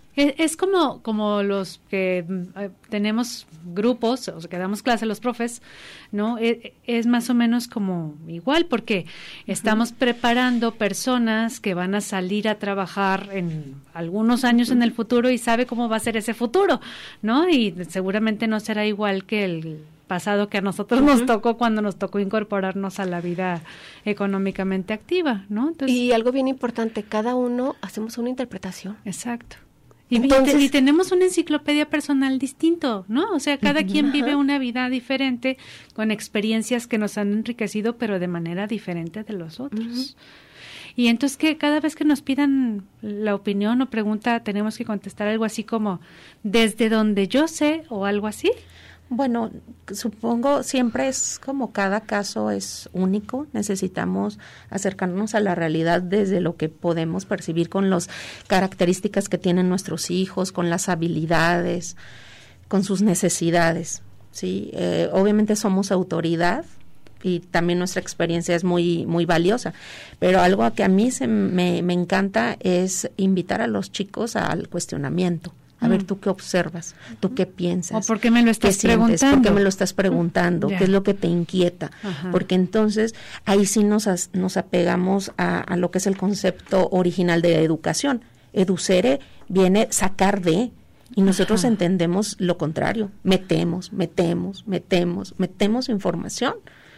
Es, es como, como los que eh, tenemos grupos, o sea, que damos clase los profes, ¿no? Es, es más o menos como igual, porque estamos uh-huh. preparando personas que van a salir a trabajar en algunos años uh-huh. en el futuro y sabe cómo va a ser ese futuro, ¿no? Y seguramente no será igual que el pasado que a nosotros uh-huh. nos tocó cuando nos tocó incorporarnos a la vida económicamente activa, ¿no? Entonces, y algo bien importante, cada uno hacemos una interpretación. Exacto. Y, Entonces, y, te, y tenemos una enciclopedia personal distinto, ¿no? O sea, cada quien ajá. vive una vida diferente, con experiencias que nos han enriquecido, pero de manera diferente de los otros. Uh-huh. Y entonces que cada vez que nos pidan la opinión o pregunta, tenemos que contestar algo así como, ¿desde donde yo sé? O algo así. Bueno, supongo siempre es como cada caso es único, necesitamos acercarnos a la realidad desde lo que podemos percibir con las características que tienen nuestros hijos, con las habilidades, con sus necesidades, ¿sí? Eh, obviamente somos autoridad y también nuestra experiencia es muy muy valiosa, pero algo que a mí se me, me encanta es invitar a los chicos al cuestionamiento. A ver, ¿tú qué observas? ¿Tú qué piensas? ¿O por qué me lo estás ¿Qué sientes? preguntando? ¿Por qué me lo estás preguntando? Ya. ¿Qué es lo que te inquieta? Ajá. Porque entonces ahí sí nos, as, nos apegamos a, a lo que es el concepto original de educación. Educere viene sacar de, y nosotros Ajá. entendemos lo contrario. Metemos, metemos, metemos, metemos información.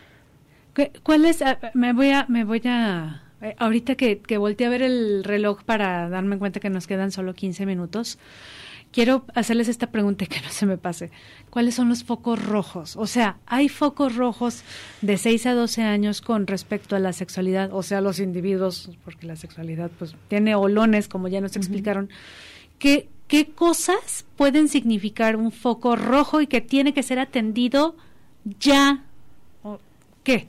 ¿Cuál es? Me voy a... Me voy a ahorita que, que volteé a ver el reloj para darme cuenta que nos quedan solo quince minutos, quiero hacerles esta pregunta y que no se me pase. ¿Cuáles son los focos rojos? O sea, ¿hay focos rojos de seis a doce años con respecto a la sexualidad? O sea, los individuos, porque la sexualidad pues tiene olones, como ya nos uh-huh. explicaron. ¿Qué, ¿Qué cosas pueden significar un foco rojo y que tiene que ser atendido ya? ¿O ¿Qué?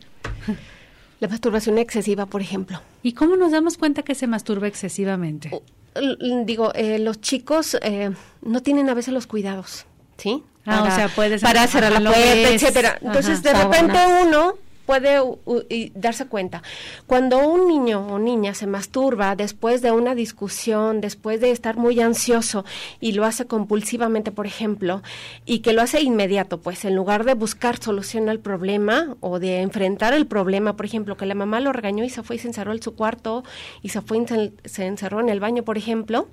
La masturbación excesiva, por ejemplo. ¿Y cómo nos damos cuenta que se masturba excesivamente? Digo, eh, los chicos eh, no tienen a veces los cuidados, ¿sí? Ah, para, o sea, puedes para cerrar la puerta, etcétera. Entonces, Ajá, de sábanas. repente uno puede uh, uh, darse cuenta. Cuando un niño o niña se masturba después de una discusión, después de estar muy ansioso y lo hace compulsivamente, por ejemplo, y que lo hace inmediato, pues en lugar de buscar solución al problema o de enfrentar el problema, por ejemplo, que la mamá lo regañó y se fue y se encerró en su cuarto y se fue y se encerró en el baño, por ejemplo.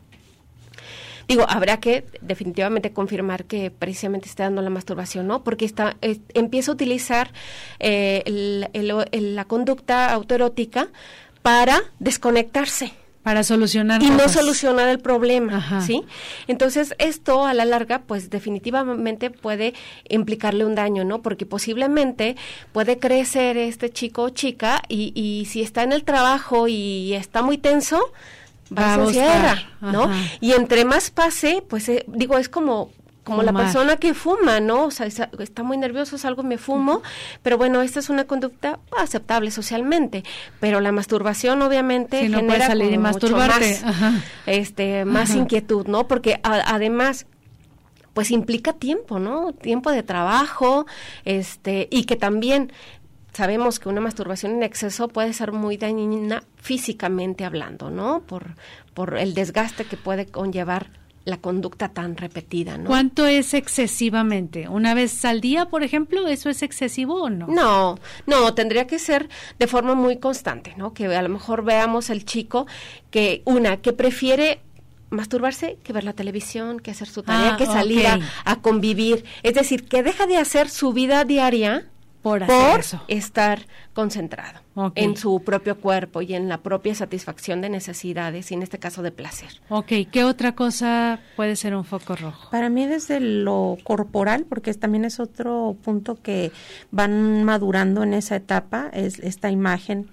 Digo, habrá que definitivamente confirmar que precisamente está dando la masturbación, ¿no? Porque está eh, empieza a utilizar eh, el, el, el, la conducta autoerótica para desconectarse. Para solucionar y cosas. no solucionar el problema, Ajá. ¿sí? Entonces, esto a la larga, pues definitivamente puede implicarle un daño, ¿no? Porque posiblemente puede crecer este chico o chica y, y si está en el trabajo y está muy tenso, va, va a se cierra, ¿no? Ajá. Y entre más pase, pues eh, digo, es como como Fumar. La persona que fuma, ¿no? O sea, está, está muy nervioso, es algo, me fumo, uh-huh. pero bueno, esta es una conducta aceptable socialmente, pero la masturbación obviamente sí, no genera salir como y masturbarte. Mucho más, Ajá. este, más Ajá. inquietud, ¿no? Porque a, además pues implica tiempo, ¿no? Tiempo de trabajo, este, y que también sabemos que una masturbación en exceso puede ser muy dañina físicamente hablando, ¿no? Por, por el desgaste que puede conllevar la conducta tan repetida, ¿no? ¿Cuánto es excesivamente? ¿Una vez al día, por ejemplo? ¿Eso es excesivo o no? No, no, tendría que ser de forma muy constante, ¿no? Que a lo mejor veamos el chico que, una, que prefiere masturbarse que ver la televisión, que hacer su tarea, ah, que salir okay. a, a convivir. Es decir, que deja de hacer su vida diaria por, por eso. estar concentrado okay. en su propio cuerpo y en la propia satisfacción de necesidades y en este caso de placer. Ok, ¿qué otra cosa puede ser un foco rojo? Para mí desde lo corporal, porque también es otro punto que van madurando en esa etapa, es esta imagen,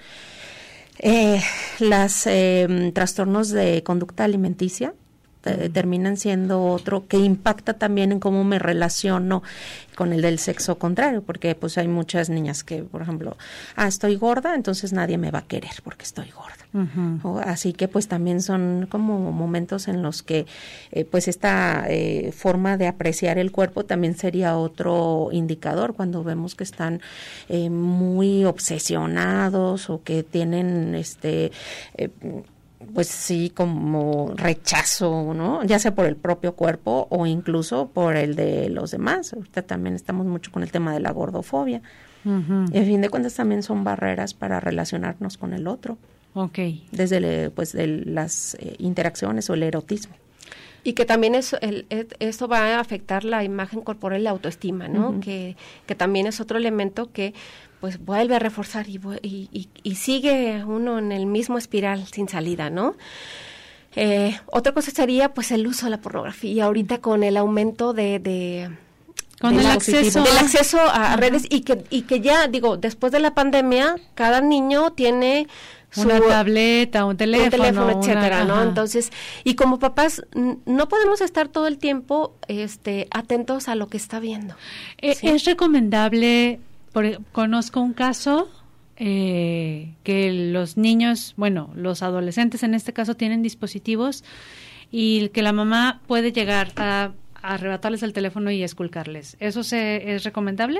eh, las eh, trastornos de conducta alimenticia, eh, terminan siendo otro que impacta también en cómo me relaciono con el del sexo contrario, porque pues hay muchas niñas que, por ejemplo, ah, estoy gorda, entonces nadie me va a querer porque estoy gorda. Uh-huh. O, así que pues también son como momentos en los que eh, pues esta eh, forma de apreciar el cuerpo también sería otro indicador cuando vemos que están eh, muy obsesionados o que tienen este... Eh, pues sí, como rechazo, ¿no? Ya sea por el propio cuerpo o incluso por el de los demás. Ahorita también estamos mucho con el tema de la gordofobia. Uh-huh. Y a fin de cuentas también son barreras para relacionarnos con el otro. Okay. Desde el, pues de las eh, interacciones o el erotismo. Y que también eso, el, esto va a afectar la imagen corporal y la autoestima, ¿no? Uh-huh. Que, que también es otro elemento que pues vuelve a reforzar y, y, y, y sigue uno en el mismo espiral sin salida, ¿no? Eh, otra cosa sería pues el uso de la pornografía ahorita con el aumento de... de con el acceso del acceso a uh-huh. redes y que y que ya digo después de la pandemia cada niño tiene su, una tableta, un teléfono, un teléfono una, etcétera, ¿no? Ajá. Entonces, y como papás n- no podemos estar todo el tiempo este atentos a lo que está viendo. Eh, ¿sí? Es recomendable, por, conozco un caso eh, que los niños, bueno, los adolescentes en este caso tienen dispositivos y que la mamá puede llegar a, a arrebatarles el teléfono y esculcarles. ¿Eso se, es recomendable?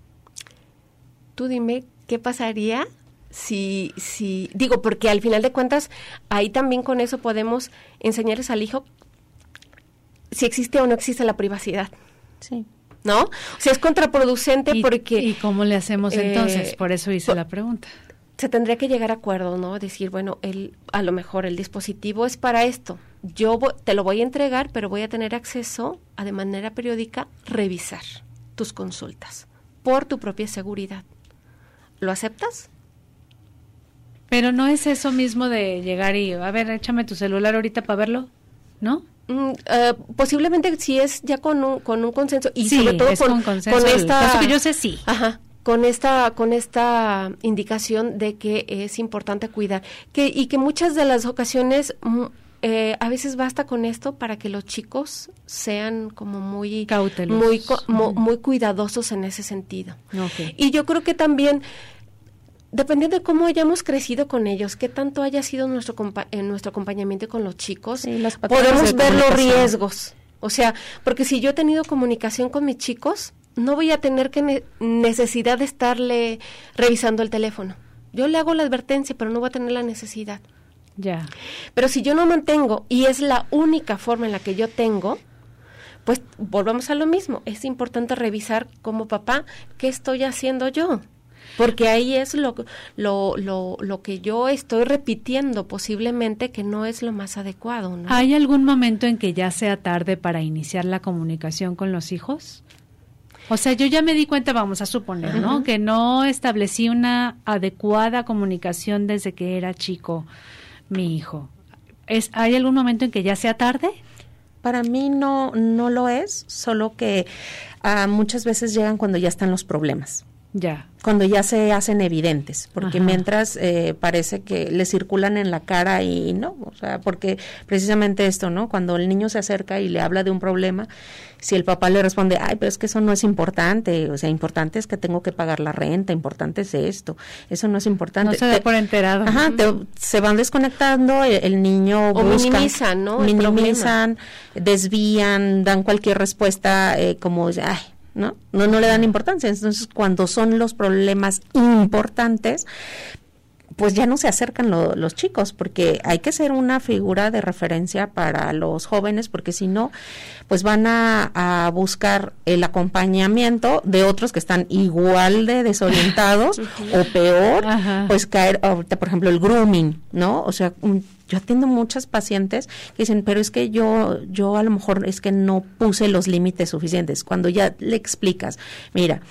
Tú dime qué pasaría si, si, digo, porque al final de cuentas, ahí también con eso podemos enseñarles al hijo si existe o no existe la privacidad. Sí. ¿No? O sea, es contraproducente ¿Y, porque... ¿Y cómo le hacemos eh, entonces? Por eso hice por, la pregunta. Se tendría que llegar a acuerdo, ¿no? Decir, bueno, el, a lo mejor el dispositivo es para esto. Yo voy, te lo voy a entregar, pero voy a tener acceso a de manera periódica revisar tus consultas por tu propia seguridad. ¿Lo aceptas? Pero no es eso mismo de llegar y, a ver, échame tu celular ahorita para verlo, ¿no? Mm, uh, posiblemente sí es ya con un, con un consenso y sí, sobre todo es con, con, consenso, con esta... caso que yo sé, sí. Ajá. Con esta, con esta indicación de que es importante cuidar. Que, y que muchas de las ocasiones... Mm, Eh, a veces basta con esto para que los chicos sean como muy cautelosos, muy, mo, muy cuidadosos en ese sentido. Okay. Y yo creo que también, dependiendo de cómo hayamos crecido con ellos, qué tanto haya sido nuestro compa- en nuestro acompañamiento con los chicos, sí, podemos ver los riesgos. O sea, porque si yo he tenido comunicación con mis chicos, no voy a tener que ne- necesidad de estarle revisando el teléfono. Yo le hago la advertencia, pero no voy a tener la necesidad. Ya. Pero si yo no mantengo y es la única forma en la que yo tengo, pues volvamos a lo mismo. Es importante revisar como papá qué estoy haciendo yo, porque ahí es lo, lo, lo, lo que yo estoy repitiendo posiblemente que no es lo más adecuado, ¿no? ¿Hay algún momento en que ya sea tarde para iniciar la comunicación con los hijos? O sea, yo ya me di cuenta, vamos a suponer, ¿no? Uh-huh. Que no establecí una adecuada comunicación desde que era chico mi hijo. ¿Es, ¿Hay algún momento en que ya sea tarde? Para mí no, no lo es, solo que uh, muchas veces llegan cuando ya están los problemas. Ya. Cuando ya se hacen evidentes, porque Ajá. mientras eh, parece que le circulan en la cara y no, o sea, porque precisamente esto, ¿no? Cuando el niño se acerca y le habla de un problema, si el papá le responde, ay, pero es que eso no es importante, o sea, importante es que tengo que pagar la renta, importante es esto, eso no es importante. No se da por enterado. Ajá, te, se van desconectando, el, el niño o busca, minimizan, ¿no? minimizan, desvían, dan cualquier respuesta eh, como, ay, ¿no? No, no le dan importancia. Entonces, cuando son los problemas importantes, pues ya no se acercan lo, los chicos, porque hay que ser una figura de referencia para los jóvenes, porque si no, pues van a, a buscar el acompañamiento de otros que están igual de desorientados o peor, Ajá. pues caer, ahorita por ejemplo el grooming, ¿no? O sea, un, yo atiendo muchas pacientes que dicen, pero es que yo, yo a lo mejor es que no puse los límites suficientes. Cuando ya le explicas, mira,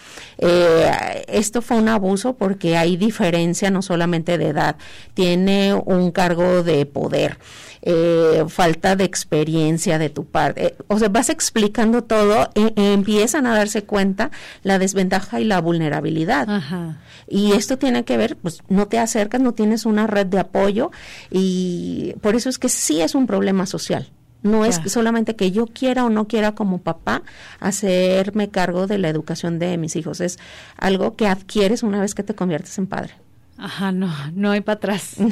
eh, esto fue un abuso porque hay diferencia no solamente de edad, tiene un cargo de poder, eh, falta de experiencia de tu parte. Eh, o sea, vas explicando todo, eh, eh, empiezan a darse cuenta la desventaja y la vulnerabilidad. Ajá. Y esto tiene que ver, pues no te acercas, no tienes una red de apoyo y por eso es que sí es un problema social. No ya. es solamente que yo quiera o no quiera como papá hacerme cargo de la educación de mis hijos. Es algo que adquieres una vez que te conviertes en padre. Ajá, no, no hay para atrás. No.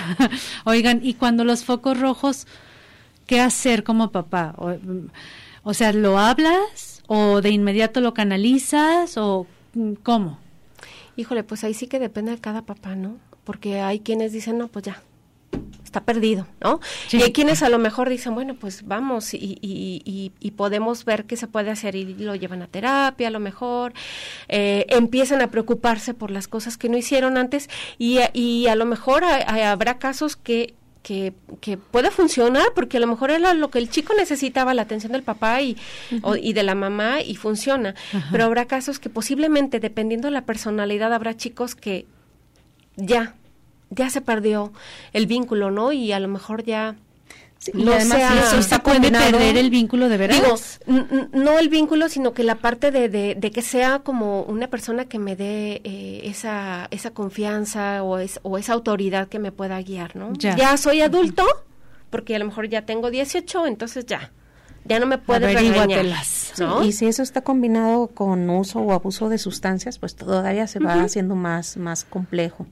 Oigan, y cuando los focos rojos, ¿qué hacer como papá? O, o sea, ¿lo hablas o de inmediato lo canalizas o cómo? Híjole, pues ahí sí que depende de cada papá, ¿no? Porque hay quienes dicen, no, pues ya, está perdido, ¿no? Sí. Y hay quienes a lo mejor dicen, bueno, pues vamos y, y, y, y podemos ver qué se puede hacer y lo llevan a terapia, a lo mejor eh, empiezan a preocuparse por las cosas que no hicieron antes y, y a lo mejor a, a, habrá casos que Que, que puede funcionar, porque a lo mejor era lo que el chico necesitaba, la atención del papá y, uh-huh. o, y de la mamá, y funciona. Uh-huh. Pero habrá casos que posiblemente, dependiendo de la personalidad, habrá chicos que ya, ya se perdió el vínculo, ¿no? Y a lo mejor ya... Sí, no, y además sea, eso está puede perder el vínculo de verdad. Digo, n- no el vínculo, sino que la parte de, de, de que sea como una persona que me dé eh, esa esa confianza o, es, o esa autoridad que me pueda guiar, ¿no? Ya, ya soy adulto, porque a lo mejor ya tengo dieciocho, entonces ya, ya no me puedes regañar, ¿no? Sí, y si eso está combinado con uso o abuso de sustancias, pues todavía se va uh-huh. haciendo más, más complejo.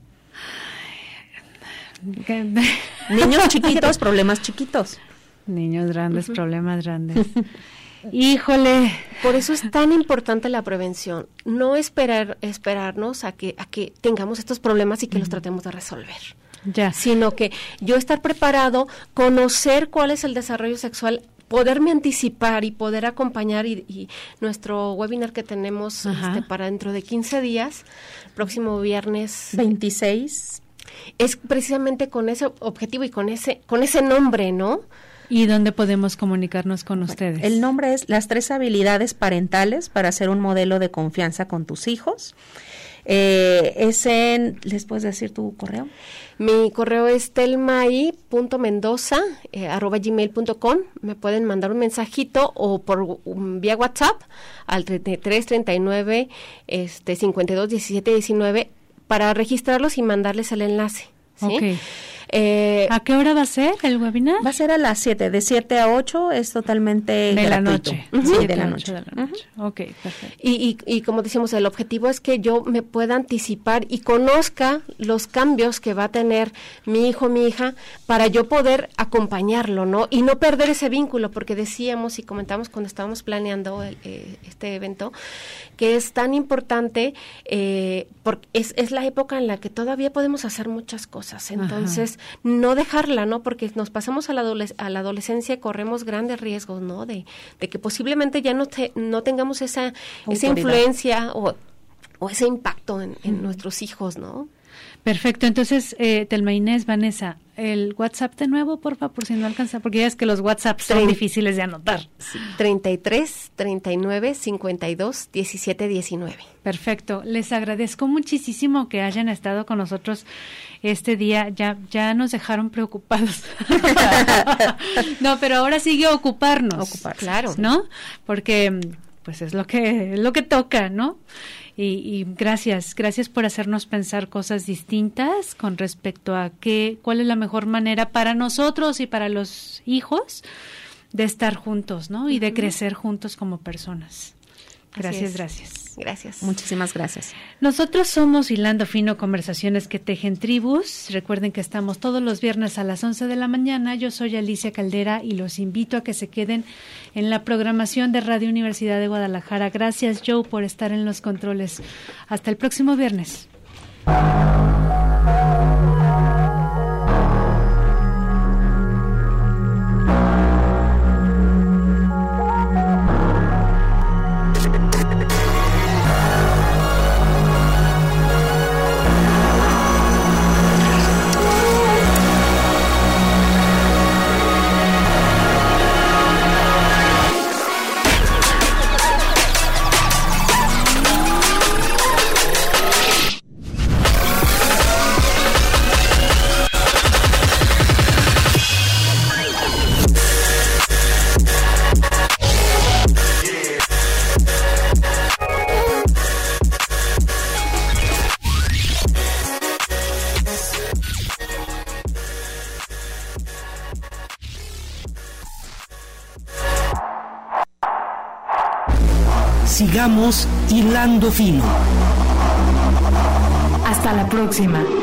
Niños chiquitos, problemas chiquitos. Niños grandes, uh-huh. problemas grandes. Híjole. Por eso es tan importante la prevención. No esperar, esperarnos a que, a que tengamos estos problemas y que uh-huh. los tratemos de resolver. Ya. Sino que yo estar preparado, conocer cuál es el desarrollo sexual, poderme anticipar y poder acompañar y, y nuestro webinar que tenemos este, para dentro de quince días, próximo viernes veintiséis, es precisamente con ese objetivo y con ese con ese nombre, ¿no? ¿Y dónde podemos comunicarnos con bueno, ustedes? El nombre es Las tres habilidades parentales para ser un modelo de confianza con tus hijos. Eh, es en, ¿les puedes decir tu correo? Mi correo es telmai punto mendoza eh, arroba gmail punto com. Me pueden mandar un mensajito o por um, vía WhatsApp al treinta y tres, treinta y nueve, este, cincuenta y dos, diecisiete, diecinueve para registrarlos y mandarles el enlace, ¿sí? Okay. Eh, ¿A qué hora va a ser el webinar? Va a ser a las siete, de siete a ocho, es totalmente de gratuito. La noche. Uh-huh. Sí, de la noche. De la noche. Uh-huh. Ok, perfecto. Y, y, y como decimos, el objetivo es que yo me pueda anticipar y conozca los cambios que va a tener mi hijo, mi hija, para yo poder acompañarlo, ¿no? Y no perder ese vínculo, porque decíamos y comentamos cuando estábamos planeando el, eh, este evento, que es tan importante, eh, porque es, es la época en la que todavía podemos hacer muchas cosas. Entonces, ajá, no dejarla, ¿no? Porque nos pasamos a la, adoles- a la adolescencia y corremos grandes riesgos, ¿no? De, de que posiblemente ya no, te, no tengamos esa, esa influencia o, o ese impacto en, en mm. nuestros hijos, ¿no? Perfecto, entonces, eh, Telma Inés, Vanessa, el WhatsApp de nuevo, porfa, por si no alcanza, porque ya es que los WhatsApps son Trein- difíciles de anotar. Sí. treinta y tres, treinta y nueve, cincuenta y dos, diecisiete, diecinueve. Perfecto, les agradezco muchísimo que hayan estado con nosotros este día, ya ya nos dejaron preocupados. No, pero ahora sigue ocuparnos. Ocupar, claro. ¿No? Porque pues es lo que es lo que toca, ¿no? Y, y gracias, gracias por hacernos pensar cosas distintas con respecto a qué, cuál es la mejor manera para nosotros y para los hijos de estar juntos, ¿no? Y de crecer juntos como personas. Gracias, gracias. Gracias. Muchísimas gracias. Nosotros somos Hilando Fino, conversaciones que tejen tribus. Recuerden que estamos todos los viernes a las once de la mañana. Yo soy Alicia Caldera y los invito a que se queden en la programación de Radio Universidad de Guadalajara. Gracias, Joe, por estar en los controles. Hasta el próximo viernes. Sigamos hilando fino. Hasta la próxima.